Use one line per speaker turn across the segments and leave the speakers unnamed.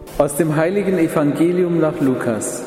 Aus dem heiligen Evangelium nach Lukas.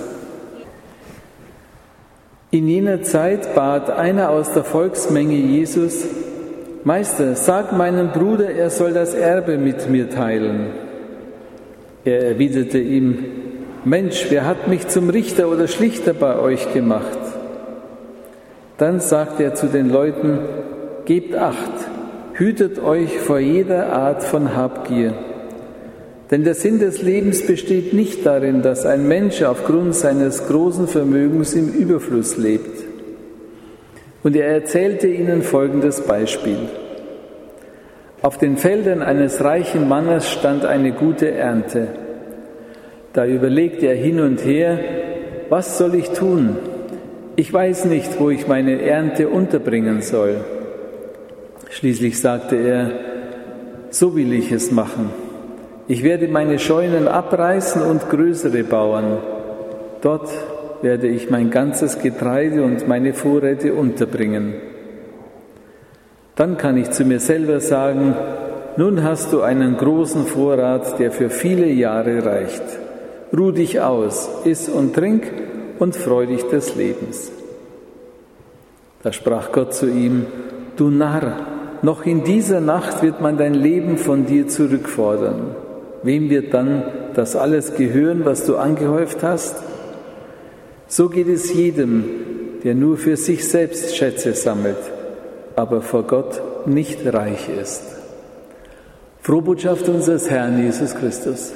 In jener Zeit bat einer aus der Volksmenge Jesus: Meister, sag meinem Bruder, er soll das Erbe mit mir teilen. Er erwiderte ihm: Mensch, wer hat mich zum Richter oder Schlichter bei euch gemacht? Dann sagte er zu den Leuten: Gebt Acht, hütet euch vor jeder Art von Habgier. Denn der Sinn des Lebens besteht nicht darin, dass ein Mensch aufgrund seines großen Vermögens im Überfluss lebt. Und er erzählte ihnen folgendes Beispiel. Auf den Feldern eines reichen Mannes stand eine gute Ernte. Da überlegte er hin und her: Was soll ich tun? Ich weiß nicht, wo ich meine Ernte unterbringen soll. Schließlich sagte er: So will ich es machen. Ich werde meine Scheunen abreißen und größere bauen. Dort werde ich mein ganzes Getreide und meine Vorräte unterbringen. Dann kann ich zu mir selber sagen: Nun hast du einen großen Vorrat, der für viele Jahre reicht. Ruh dich aus, iss und trink und freu dich des Lebens. Da sprach Gott zu ihm: Du Narr, noch in dieser Nacht wird man dein Leben von dir zurückfordern. Wem wird dann das alles gehören, was du angehäuft hast? So geht es jedem, der nur für sich selbst Schätze sammelt, aber vor Gott nicht reich ist. Frohbotschaft unseres Herrn Jesus Christus.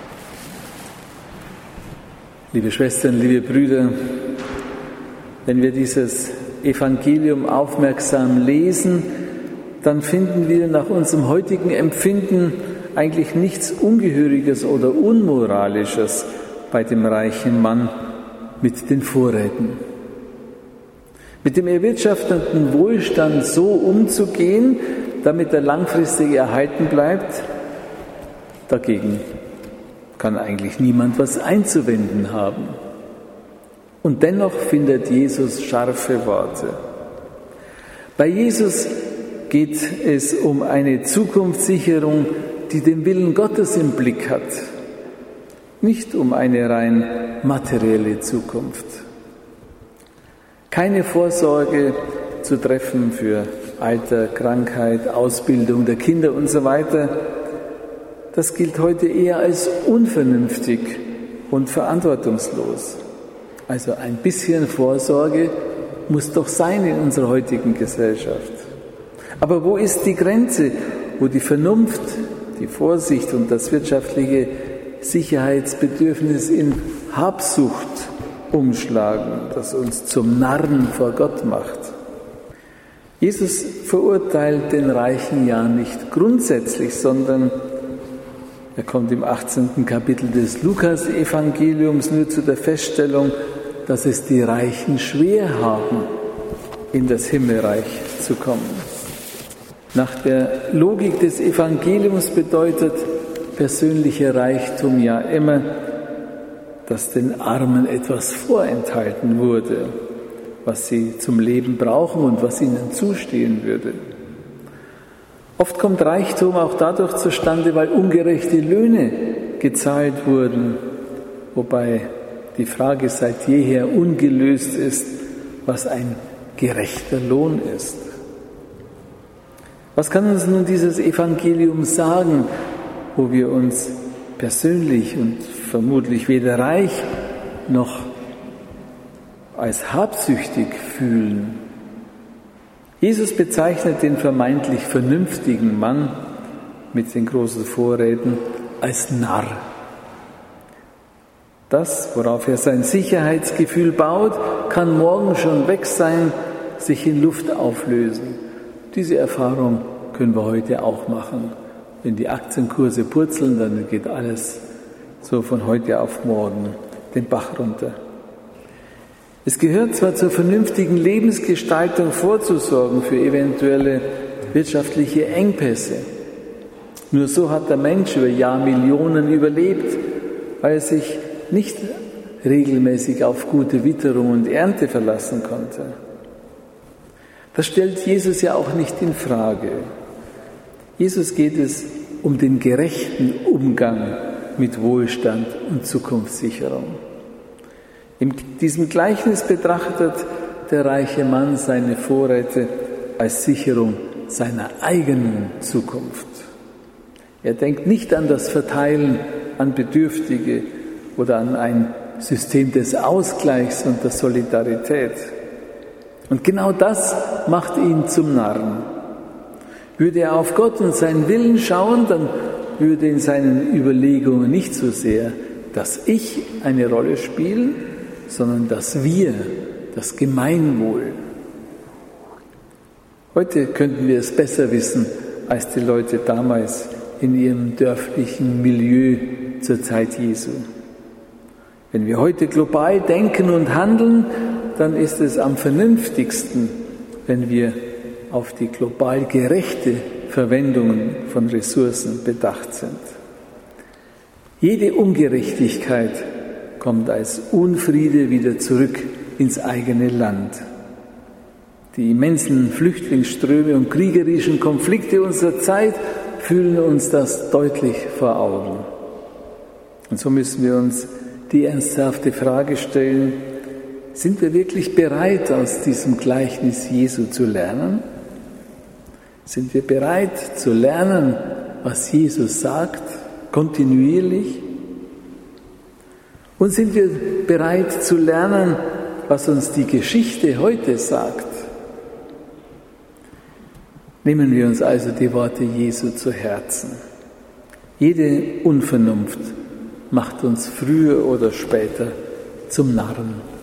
Liebe Schwestern, liebe Brüder, wenn wir dieses Evangelium aufmerksam lesen, dann finden wir nach unserem heutigen Empfinden eigentlich nichts Ungehöriges oder Unmoralisches bei dem reichen Mann mit den Vorräten. Mit dem erwirtschafteten Wohlstand so umzugehen, damit er langfristig erhalten bleibt, dagegen kann eigentlich niemand was einzuwenden haben. Und dennoch findet Jesus scharfe Worte. Bei Jesus geht es um eine Zukunftssicherung, die den Willen Gottes im Blick hat, nicht um eine rein materielle Zukunft. Keine Vorsorge zu treffen für Alter, Krankheit, Ausbildung der Kinder und so weiter, das gilt heute eher als unvernünftig und verantwortungslos. Also ein bisschen Vorsorge muss doch sein in unserer heutigen Gesellschaft. Aber wo ist die Grenze, wo die Vernunft, die Vorsicht und das wirtschaftliche Sicherheitsbedürfnis in Habsucht umschlagen, das uns zum Narren vor Gott macht? Jesus verurteilt den Reichen ja nicht grundsätzlich, sondern er kommt im 18. Kapitel des Lukas-Evangeliums nur zu der Feststellung, dass es die Reichen schwer haben, in das Himmelreich zu kommen. Nach der Logik des Evangeliums bedeutet persönlicher Reichtum ja immer, dass den Armen etwas vorenthalten wurde, was sie zum Leben brauchen und was ihnen zustehen würde. Oft kommt Reichtum auch dadurch zustande, weil ungerechte Löhne gezahlt wurden, wobei die Frage seit jeher ungelöst ist, was ein gerechter Lohn ist. Was kann uns nun dieses Evangelium sagen, wo wir uns persönlich und vermutlich weder reich noch als habsüchtig fühlen? Jesus bezeichnet den vermeintlich vernünftigen Mann mit den großen Vorräten als Narr. Das, worauf er sein Sicherheitsgefühl baut, kann morgen schon weg sein, sich in Luft auflösen. Diese Erfahrung können wir heute auch machen. Wenn die Aktienkurse purzeln, dann geht alles so von heute auf morgen den Bach runter. Es gehört zwar zur vernünftigen Lebensgestaltung vorzusorgen für eventuelle wirtschaftliche Engpässe. Nur so hat der Mensch über Jahrmillionen überlebt, weil er sich nicht regelmäßig auf gute Witterung und Ernte verlassen konnte. Das stellt Jesus ja auch nicht in Frage. Jesus geht es um den gerechten Umgang mit Wohlstand und Zukunftssicherung. In diesem Gleichnis betrachtet der reiche Mann seine Vorräte als Sicherung seiner eigenen Zukunft. Er denkt nicht an das Verteilen an Bedürftige oder an ein System des Ausgleichs und der Solidarität. Und genau das macht ihn zum Narren. Würde er auf Gott und seinen Willen schauen, dann würde in seinen Überlegungen nicht so sehr das Ich eine Rolle spielen, sondern das Wir, das Gemeinwohl. Heute könnten wir es besser wissen als die Leute damals in ihrem dörflichen Milieu zur Zeit Jesu. Wenn wir heute global denken und handeln, dann ist es am vernünftigsten, wenn wir auf die global gerechte Verwendung von Ressourcen bedacht sind. Jede Ungerechtigkeit kommt als Unfriede wieder zurück ins eigene Land. Die immensen Flüchtlingsströme und kriegerischen Konflikte unserer Zeit führen uns das deutlich vor Augen. Und so müssen wir uns die ernsthafte Frage stellen: Sind wir wirklich bereit, aus diesem Gleichnis Jesu zu lernen? Sind wir bereit zu lernen, was Jesus sagt, kontinuierlich? Und sind wir bereit zu lernen, was uns die Geschichte heute sagt? Nehmen wir uns also die Worte Jesu zu Herzen. Jede Unvernunft macht uns früher oder später zum Narren.